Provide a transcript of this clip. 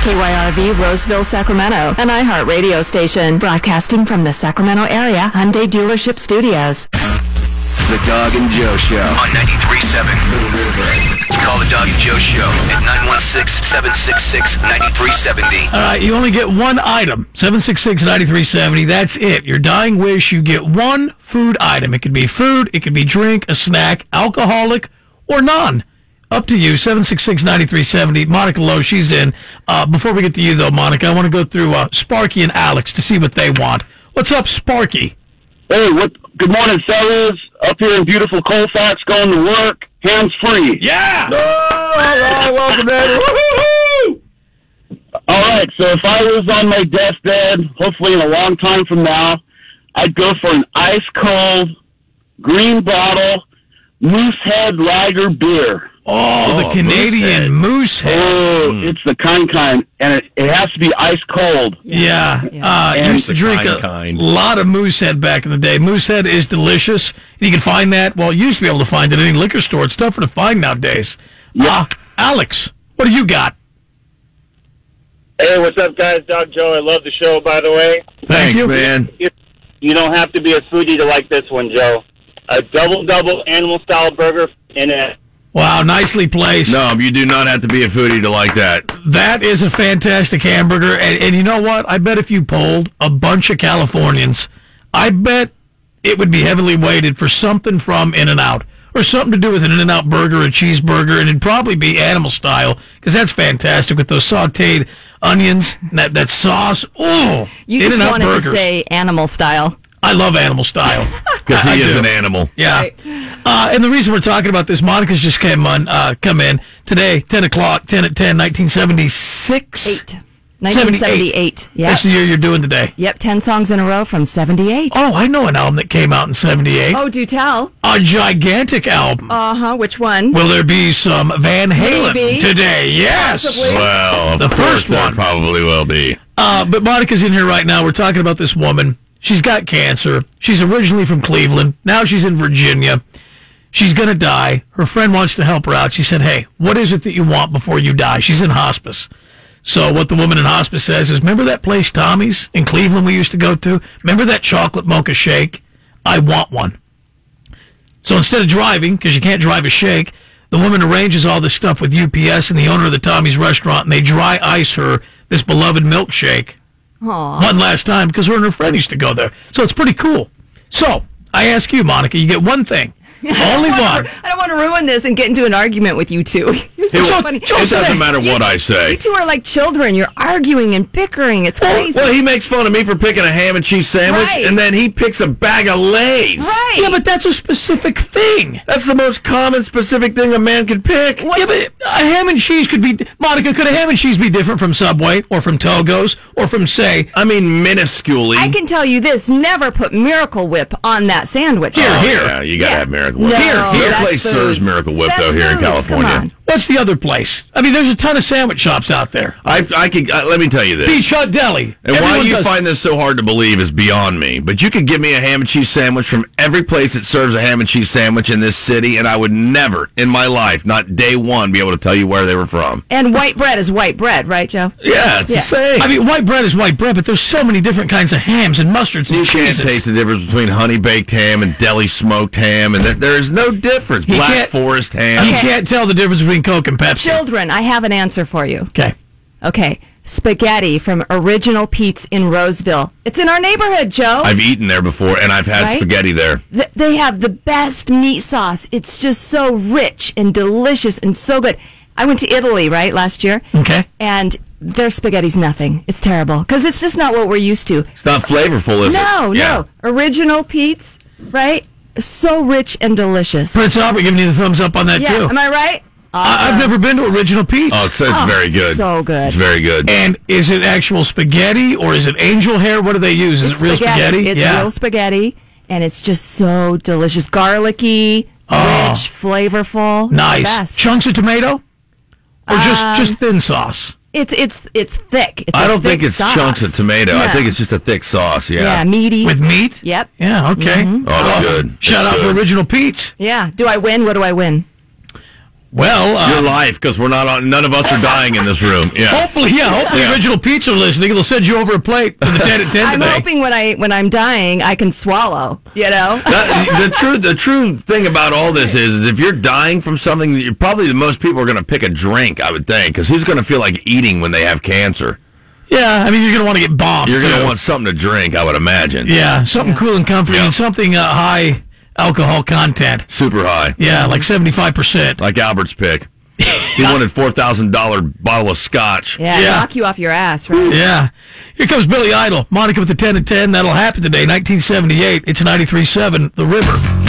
KYRV Roseville, Sacramento, an iHeart radio station broadcasting from the Sacramento area Hyundai Dealership Studios. The Doug and Joe Show on 93.7. Call the Doug and Joe Show at 916-766-9370. All right, you only get one item, 766-9370. That's it. Your dying wish, you get one food item. It could be food, it could be drink, a snack, alcoholic, or none. Up to you, 766-9370. Monica Lowe, she's in. Before we get to you, though, Monica, I want to go through Sparky and Alex to see what they want. What's up, Sparky? Hey, good morning, fellas. Up here in beautiful Colfax, going to work, hands free. Yeah! Oh, all right, welcome, man. Woo-hoo-hoo! All right, so if I was on my deathbed, hopefully in a long time from now, I'd go for an ice-cold, green bottle, Moosehead Lager beer. Oh, the Canadian Moosehead. Oh, it's the kind, and it has to be ice cold. Yeah. Used to drink a lot of Moosehead back in the day. Moosehead is delicious. You can find that. Well, you used to be able to find it at any liquor store. It's tougher to find nowadays. Yeah. Alex, what do you got? Hey, what's up, guys? Doug, Joe, I love the show, by the way. Thank you, man. You don't have to be a foodie to like this one, Joe. A double animal-style burger in it. Wow, nicely placed. No, you do not have to be a foodie to like that. That is a fantastic hamburger. And you know what? I bet if you polled a bunch of Californians, I bet it would be heavily weighted for something from In-N-Out or something to do with an In-N-Out burger, a cheeseburger, and it'd probably be animal style because that's fantastic with those sautéed onions and that sauce. Oh, you just wanted to say animal style. I love animal style. Because he is an animal. Yeah. Right. And the reason we're talking about this, Monica's just come in today, 10 o'clock, 10 at 10, 1976. 1978. Yeah. That's the year you're doing today. Yep, 10 songs in a row from 78. Oh, I know an album that came out in 78. Oh, do tell. A gigantic album. Uh-huh, which one? Will there be some Van Halen today? Yes. Possibly. Well, the first one probably will be. But Monica's in here right now. We're talking about this woman. She's got cancer. She's originally from Cleveland. Now she's in Virginia. She's going to die. Her friend wants to help her out. She said, hey, what is it that you want before you die? She's in hospice. So what the woman in hospice says is, remember that place, Tommy's, in Cleveland we used to go to? Remember that chocolate mocha shake? I want one. So instead of driving, because you can't drive a shake, the woman arranges all this stuff with UPS and the owner of the Tommy's restaurant, and they dry ice her this beloved milkshake. Aww. One last time, because her and her friend used to go there. So it's pretty cool. So I ask you, Monica, you get one thing. Only one. I don't want to ruin this and get into an argument with you two. You're so funny. It doesn't matter what I say. You two are like children. You're arguing and bickering. It's crazy. Well, he makes fun of me for picking a ham and cheese sandwich, and then he picks a bag of Lay's. Right. Yeah, but that's a specific thing. That's the most common specific thing a man could pick. Yeah, but a ham and cheese could be... Monica, could a ham and cheese be different from Subway or from Togo's or from, say... I mean, minusculely. I can tell you this. Never put Miracle Whip on that sandwich. Here. Yeah, you got to have Miracle Whip. No, Here. No place serves Miracle Whip, though, here in California. What's the other place? I mean, there's a ton of sandwich shops out there. I could let me tell you this. Beach Hut Deli. And why you find this so hard to believe is beyond me. But you could give me a ham and cheese sandwich from every place that serves a ham and cheese sandwich in this city, and I would never in my life, not day one, be able to tell you where they were from. And white bread is white bread, right, Joe? Yeah, it's the same. I mean, white bread is white bread, but there's so many different kinds of hams and mustards and cheeses. You can't taste the difference between honey baked ham and deli smoked ham, and there is no difference. Black Forest ham. You can't tell the difference between Coke and Pepsi. Children, I have an answer for you. Okay. Spaghetti from Original Pete's in Roseville. It's in our neighborhood, Joe. I've eaten there before, and I've had spaghetti there. They have the best meat sauce. It's just so rich and delicious and so good. I went to Italy, last year. Okay. And their spaghetti's nothing. It's terrible because it's just not what we're used to. It's not flavorful, is it? No. Original Pete's, right? So rich and delicious. Prince Albert giving you the thumbs up on that, too. Am I right? Awesome. I've never been to Original Pete's. Oh, it's very good. So good. It's very good. And is it actual spaghetti or is it angel hair? What do they use? Is it real spaghetti? It's real spaghetti, and it's just so delicious. Garlicky, rich, flavorful. Nice. Chunks of tomato? Or just thin sauce? It's thick. It's I don't think it's chunks of tomato. I think it's just a thick sauce. Yeah, meaty. With meat? Yep. Yeah, okay. Mm-hmm. Oh, that's good. Shout out for Original Pete's. Yeah. Do I win? What do I win? Well, Your life, because we're not on. None of us are dying in this room. Yeah. hopefully, Original Pizza listening. They'll send you over a plate for the 10 at 10 I'm today. hoping when I'm dying, I can swallow. You know. The true thing about all this is if you're dying from something, you're probably the most people are going to pick a drink, I would think, because who's going to feel like eating when they have cancer? Yeah, I mean, you're going to want to get bombed. You're going too. to want something to drink, I would imagine. Yeah, something cool and comforting, and something high alcohol content. Super high. Yeah, like 75%. Like Albert's pick. He wanted $4,000 bottle of scotch. Yeah, Yeah. knock you off your ass, right? Yeah. Here comes Billy Idol. Monica with the 10 at 10. That'll happen today, 1978. It's 93.7, The River.